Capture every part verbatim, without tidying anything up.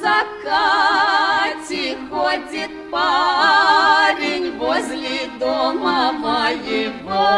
закате ходит парень возле дома моего.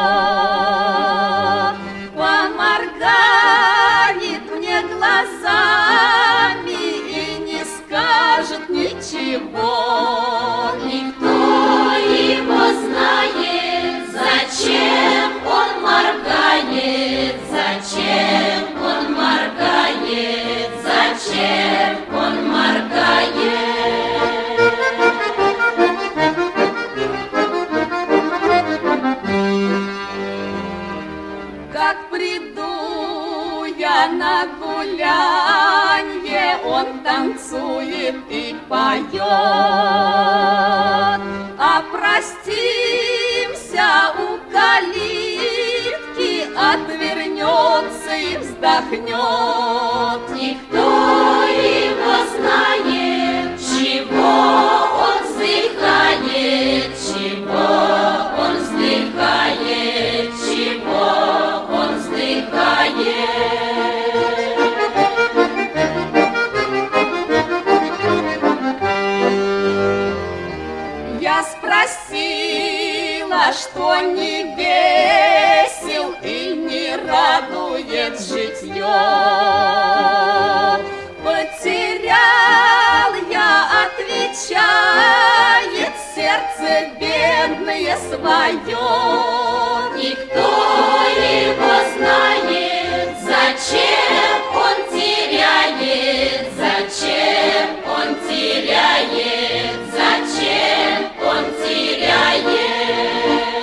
Поморгает мне глазами и не скажет ничего. Никто его знает, зачем он моргает, зачем он моргает, зачем он моргает. Как приду я на гулянье, он танцует и поет. А простимся у калитки, отвернется и вздохнет. Никто его знает, чего он вздыхает, чего он вздыхает, чего он вздыхает. Я спросила, что не весел и не радует житье. Потерял я, отвечает, сердце бедное свое. Никто его знает, зачем он теряет, зачем он теряет, зачем он теряет.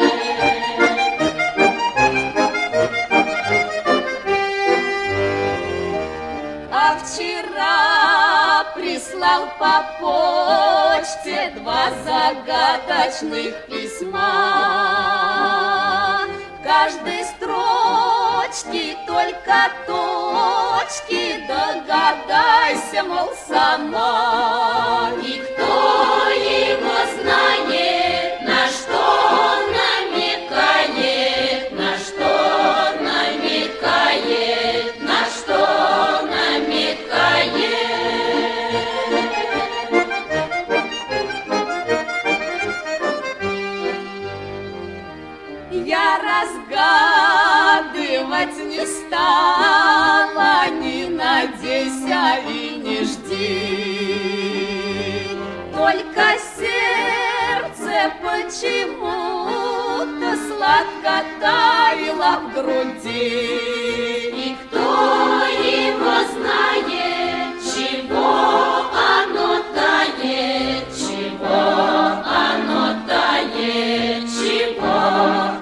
А вчера прислал по почте два загадочных письма. В каждой строчке только точки, догадайся, мол, сама. Никто его знает, на что он намекает, на что намекает, на что намекает. Я разгадывать не стала, не надейся и не жди. Только сердце почему-то сладко таяло в груди. Никто его знает, чего оно тает, чего оно тает, чего